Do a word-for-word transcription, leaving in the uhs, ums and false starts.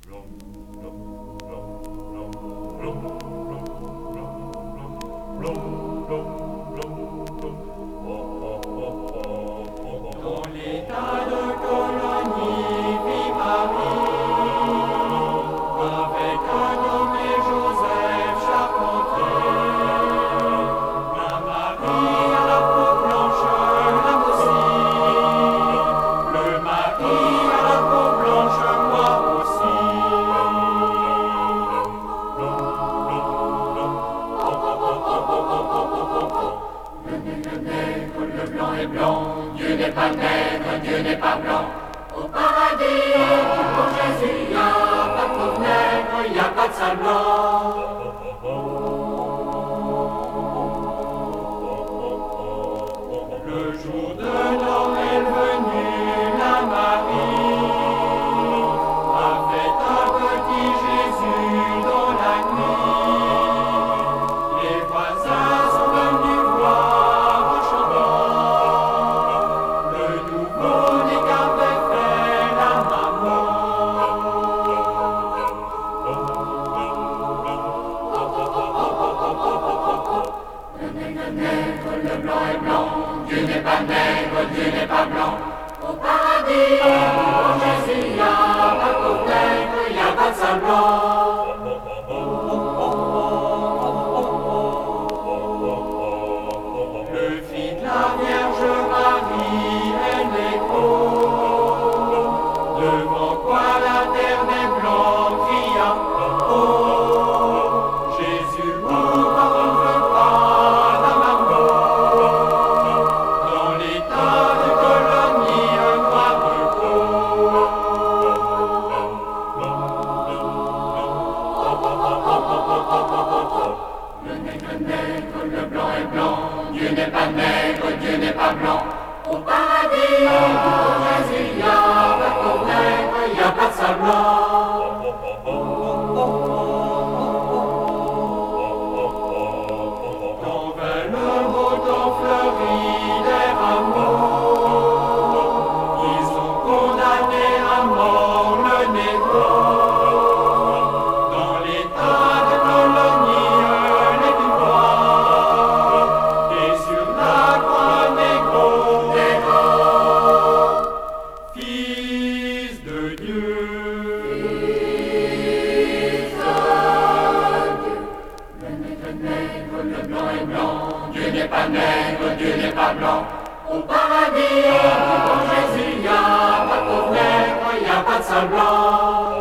Dans l'état de colonie vit Marie, avec un nommé Joseph Charpentier. La Marie à la peau blanche, l'aime aussi. Le Marie à la peau blanche, moi aussi. Le nègre est nègre, le blanc est blanc. Dieu n'est pas nègre, Dieu n'est pas blanc. Au paradis, pour Jésus, y a pas de pauvre nègre, y a pas de sale blanc. Le jour de Noël venu, la Marie a fait un petit Jésus dans la nuit. Les voisins sont venus voir en chantant le nouveau-né qu'avait fait la maman. Le nègre est nègre, le blanc est blanc. Dieu n'est pas nègre, Dieu n'est pas blanc. Au paradis, pour Jésus, y a pas de pauvre nègre, y a pas de sale blanc. Le fils de la Vierge Marie est l'écho, devant quoi la terre des blancs cria oh, Jésus, pourquoi on ne veut pas la maman? Dans l'état de colonie, un noir repos. Le nègre est nègre, le blanc est blanc. Dieu n'est pas nègre, Dieu n'est pas blanc. Au paradis, pour Jésus, y a pas de pauvre nègre, y a pas de sale blanc. Quand vint le beau temps fleuri des rameaux, ils ont condamné à mort le négro. Dans l'état de colonie, les plus droits, et sur la croix négro, négro, fils de Dieu. Le nègre est nègre, le blanc est blanc. Dieu n'est pas nègre, Dieu n'est pas blanc. Au paradis, pour Jésus, y a pas de pauvre nègre, y a pas de sale blanc.